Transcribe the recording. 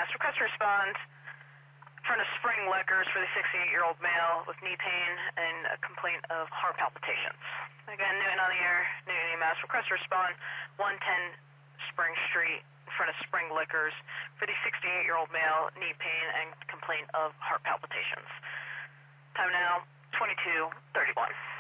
EMS. Request to respond in front of Spring Liquors for the 68-year-old male with knee pain and a complaint of heart palpitations. Again, Newton on the air, Newton EMS. Request to respond 110 Spring Street in front of Spring Liquors for the 68-year-old male, knee pain and complaint of heart palpitations. Time now, 22:31.